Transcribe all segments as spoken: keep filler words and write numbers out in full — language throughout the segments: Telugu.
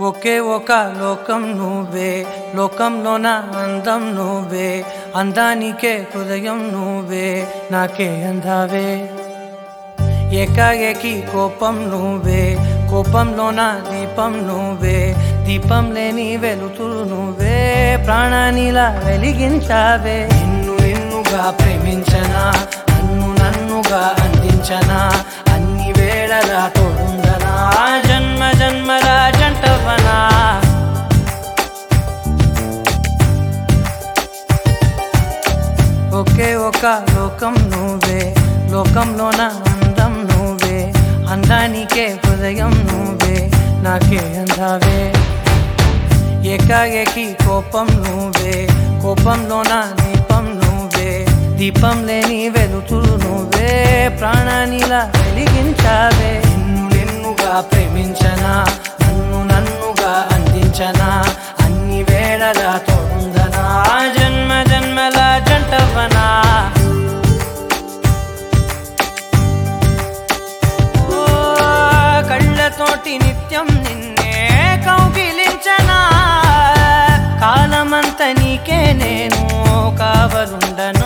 ఒకే ఒక లోకం నువ్వే, లోకంలోన అందం నువ్వే, అందానికే హృదయం నువ్వే, నాకే అందావే. ఏకాఏకి కోపం నువ్వే, కోపంలోన దీపం నువ్వే, దీపం లేని వెలుతురు నువ్వే, ప్రాణానిలా వెలిగించావే. నిన్ను నిన్నుగా ప్రేమించనా, నన్ను నన్నుగా అందించనా, అన్ని వేళలా తోడుందనా, జన్మ జన్మల జంటవనా. ఒకే ఒక లోకం నువ్వే, లోకంలోన అందం నువ్వే, అందానికే హృదయం నువ్వే, నాకే అందావే. ఏకాఏకి కోపం నువ్వే, కోపంలోన దీపం నువ్వే, దీపం లేని వెలుతురు నువ్వే, ప్రాణానిలా వెలిగించావే. నిన్ను నిన్నుగా ప్రేమించనా, నన్ను నన్నుగా అందించనా, అన్ని వేళలా తోడుందనా, జన్మ జన్మల జంటవనా. కళ్ళతోటి నిత్యం నిన్నే కౌగిలించనా, కాలమంత నీకే నేను కావలుండనా.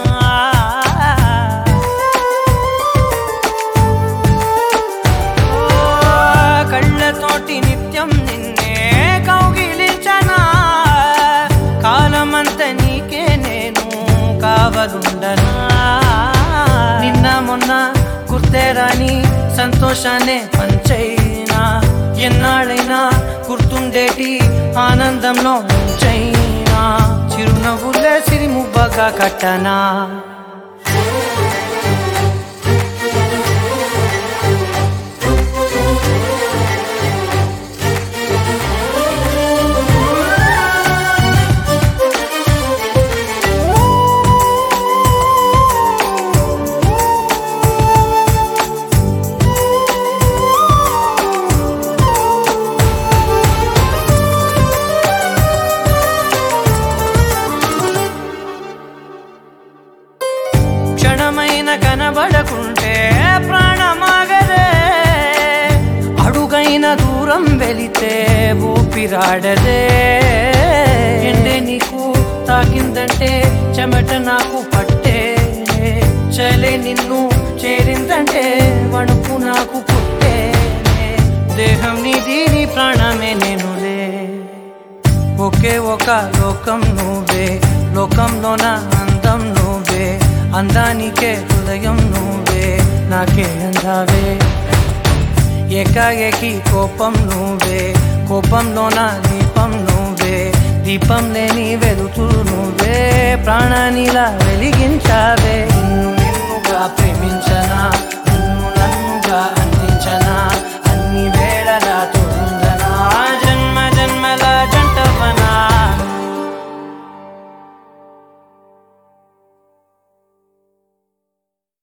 కళ్ళతోటి నిత్యం నిన్నే కౌగిలించనా, కాలమంత నీకే నేను కావలుండనా. నిన్న మొన్న గుర్తేరాని సంతోషాన్నే పంచైనా, ఎన్నాళ్ళైనా గుర్తుండేటి ఆనందంలో ముంచైనా, చిరునవ్వులే సిరిముబ్బగా కట్టనా. క్షణమైన కనబడకుంటే ప్రాణమాగదే, అడుగైన దూరం వెళితే ఊపిరాడదే. ఎండే నీకు తాకిందంటే చెమట నాకు పట్టే, చలే నిన్ను చేరిందంటే వణుకు నాకు పుట్టే, దేహం నీది నీ ప్రాణమే నేనులే. ఒకే ఒక లోకం నువ్వే, లోకంలోన అందం నువ్వే, అందానికే హృదయం నువ్వే, నాకే అందావే. ఏకాఏకి కోపం నువ్వే, కోపంలోన దీపం నువ్వే, దీపం లేని వెలుతురు నువ్వే, ప్రాణానిలా వెలిగించావే.